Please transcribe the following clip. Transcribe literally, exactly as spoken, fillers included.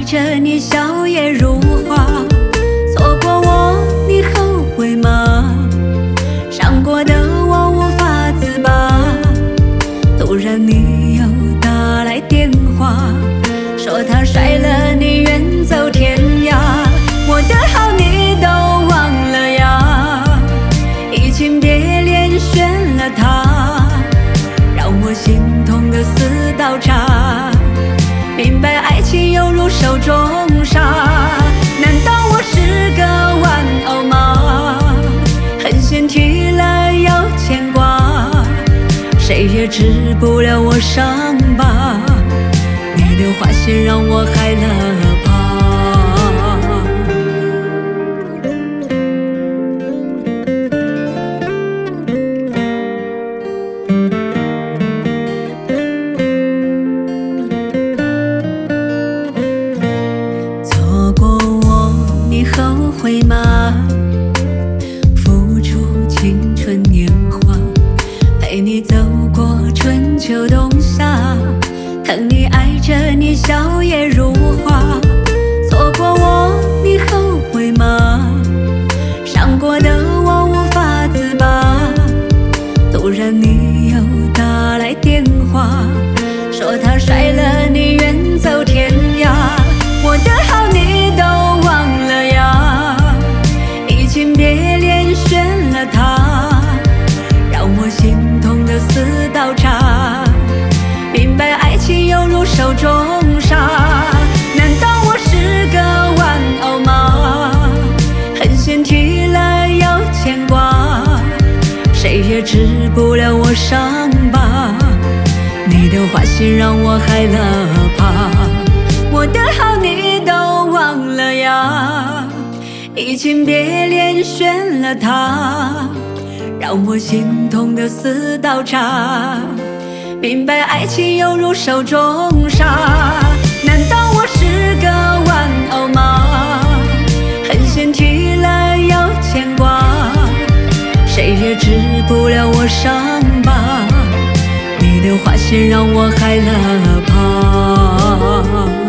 着你笑靥如花，错过我你后悔吗？伤过的我无法自拔，突然你又打来电话，说他甩了你远走天涯。我的好你都忘了呀，移情别恋选了他，让我心痛的似刀叉。明白爱情犹如手中沙，难道我是个玩偶吗？狠心提了又牵挂，谁也治不了我伤疤。你的花心让我害了怕。错过我你后悔吗？付出青春年华，陪你走过春秋冬夏，疼你爱着你笑靥如花。错过我你后悔吗？伤过的我无法自拔，突然你又打来电话，说他甩了你远走天涯。我的好你都忘了呀，移情别恋选了他，让我心痛的似刀叉。明白爱情犹如手中沙，难道我是个玩偶吗？狠心提了又牵挂，谁也治不了我伤疤。你的花心让我害了怕，我的好你都忘了呀，移情别恋选了他，让我心痛的似刀叉。明白爱情犹如手中沙，难道我是个玩偶吗？狠心提了又牵挂，谁也治不了我伤疤。你的花心让我害了怕。